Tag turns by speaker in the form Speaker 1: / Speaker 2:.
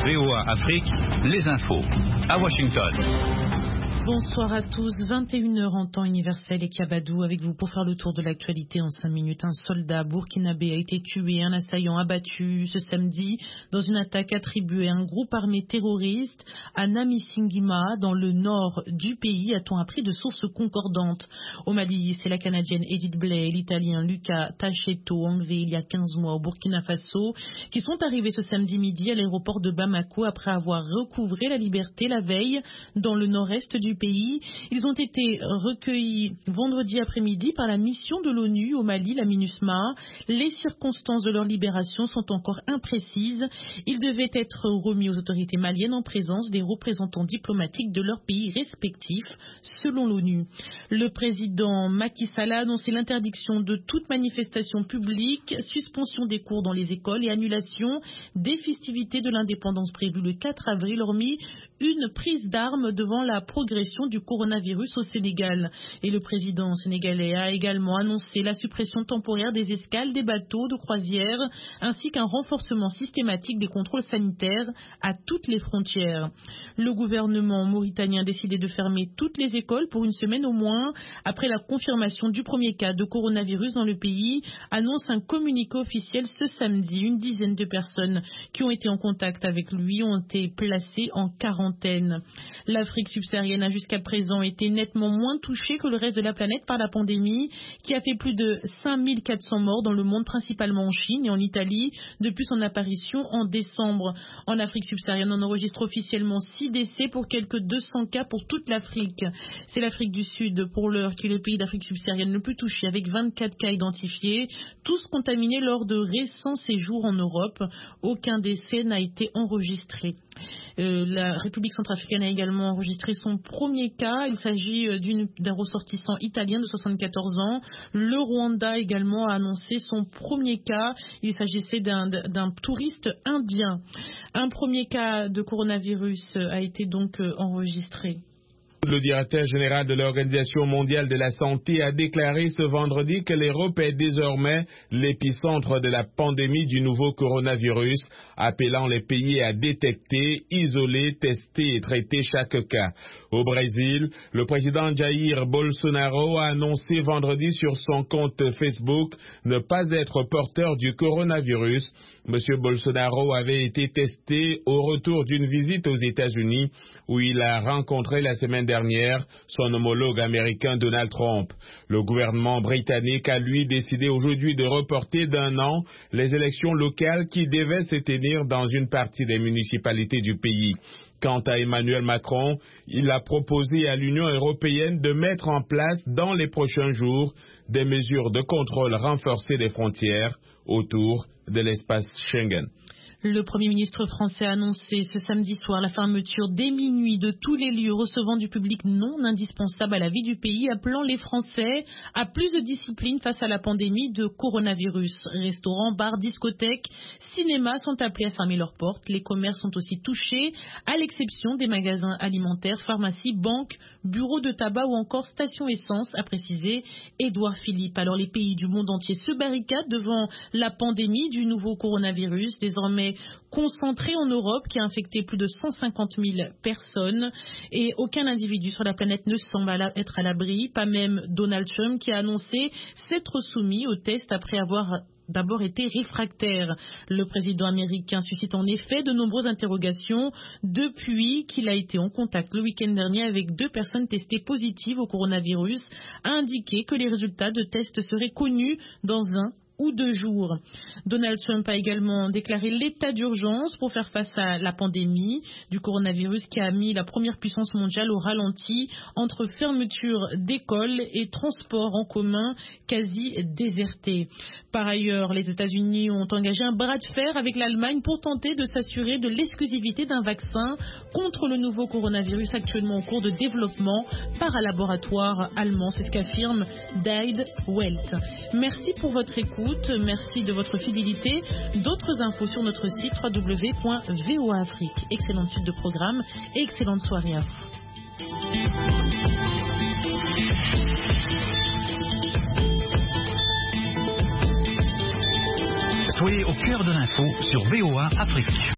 Speaker 1: VOA Afrique, les infos. À Washington.
Speaker 2: Bonsoir à tous, 21h en temps universel et Kabadou avec vous pour faire le tour de l'actualité en 5 minutes. Un soldat burkinabé a été tué, un assaillant abattu ce samedi dans une attaque attribuée à un groupe armé terroriste à Namisingima dans le nord du pays, a-t-on appris de sources concordantes. Au Mali, c'est la Canadienne Edith Blay et l'Italien Luca Tacheto, enlevés il y a 15 mois au Burkina Faso, qui sont arrivés ce samedi midi à l'aéroport de Bamako après avoir recouvré la liberté la veille dans le nord-est du pays. Ils ont été recueillis vendredi après-midi par la mission de l'ONU au Mali, la MINUSMA. Les circonstances de leur libération sont encore imprécises. Ils devaient être remis aux autorités maliennes en présence des représentants diplomatiques de leurs pays respectifs, selon l'ONU. Le président Macky Sall a annoncé l'interdiction de toute manifestation publique, suspension des cours dans les écoles et annulation des festivités de l'indépendance prévues le 4 avril, hormis une prise d'armes devant la progression du coronavirus au Sénégal. Et le président sénégalais a également annoncé la suppression temporaire des escales des bateaux de croisière ainsi qu'un renforcement systématique des contrôles sanitaires à toutes les frontières. Le gouvernement mauritanien a décidé de fermer toutes les écoles pour une semaine au moins après la confirmation du premier cas de coronavirus dans le pays, annonce un communiqué officiel ce samedi. Une dizaine de personnes qui ont été en contact avec lui ont été placées en quarantaine. L'Afrique subsaharienne a jusqu'à présent été nettement moins touchée que le reste de la planète par la pandémie, qui a fait plus de 5400 morts dans le monde, principalement en Chine et en Italie, depuis son apparition en décembre. En Afrique subsaharienne, on enregistre officiellement 6 décès pour quelques 200 cas pour toute l'Afrique. C'est l'Afrique du Sud, pour l'heure, qui est le pays d'Afrique subsaharienne le plus touché, avec 24 cas identifiés, tous contaminés lors de récents séjours en Europe. Aucun décès n'a été enregistré. La République centrafricaine a également enregistré son premier cas. Il s'agit d'un ressortissant italien de 74 ans. Le Rwanda également a annoncé son premier cas. Il s'agissait d'un touriste indien. Un premier cas de coronavirus a été donc enregistré.
Speaker 3: Le directeur général de l'Organisation mondiale de la santé a déclaré ce vendredi que l'Europe est désormais l'épicentre de la pandémie du nouveau coronavirus, appelant les pays à détecter, isoler, tester et traiter chaque cas. Au Brésil, le président Jair Bolsonaro a annoncé vendredi sur son compte Facebook ne pas être porteur du coronavirus. Monsieur Bolsonaro avait été testé au retour d'une visite aux États-Unis où il a rencontré la semaine dernière son homologue américain Donald Trump. Le gouvernement britannique a lui décidé aujourd'hui de reporter d'1 an les élections locales qui devaient se tenir dans une partie des municipalités du pays. Quant à Emmanuel Macron, il a proposé à l'Union européenne de mettre en place dans les prochains jours des mesures de contrôle renforcées des frontières autour de l'espace Schengen.
Speaker 2: Le Premier ministre français a annoncé ce samedi soir la fermeture dès minuit de tous les lieux recevant du public non indispensable à la vie du pays, appelant les Français à plus de discipline face à la pandémie de coronavirus. Restaurants, bars, discothèques, cinémas sont appelés à fermer leurs portes. Les commerces sont aussi touchés, à l'exception des magasins alimentaires, pharmacies, banques, bureaux de tabac ou encore stations essence, a précisé Édouard Philippe. Alors les pays du monde entier se barricadent devant la pandémie du nouveau coronavirus, désormais concentré en Europe, qui a infecté plus de 150 000 personnes, et aucun individu sur la planète ne semble être à l'abri, pas même Donald Trump, qui a annoncé s'être soumis au test après avoir d'abord été réfractaire. Le président américain suscite en effet de nombreuses interrogations depuis qu'il a été en contact le week-end dernier avec 2 personnes testées positives au coronavirus, a indiqué que les résultats de tests seraient connus dans 1 ou 2 jours. Donald Trump a également déclaré l'état d'urgence pour faire face à la pandémie du coronavirus qui a mis la première puissance mondiale au ralenti entre fermeture d'écoles et transports en commun quasi désertés. Par ailleurs, les États-Unis ont engagé un bras de fer avec l'Allemagne pour tenter de s'assurer de l'exclusivité d'un vaccin contre le nouveau coronavirus actuellement en cours de développement par un laboratoire allemand. C'est ce qu'affirme Dide Welt. Merci pour votre écoute. Merci de votre fidélité. D'autres infos sur notre site www.voaafrique. Excellente suite de programme et excellente soirée à vous.
Speaker 1: Soyez au cœur de l'info sur VOA Afrique.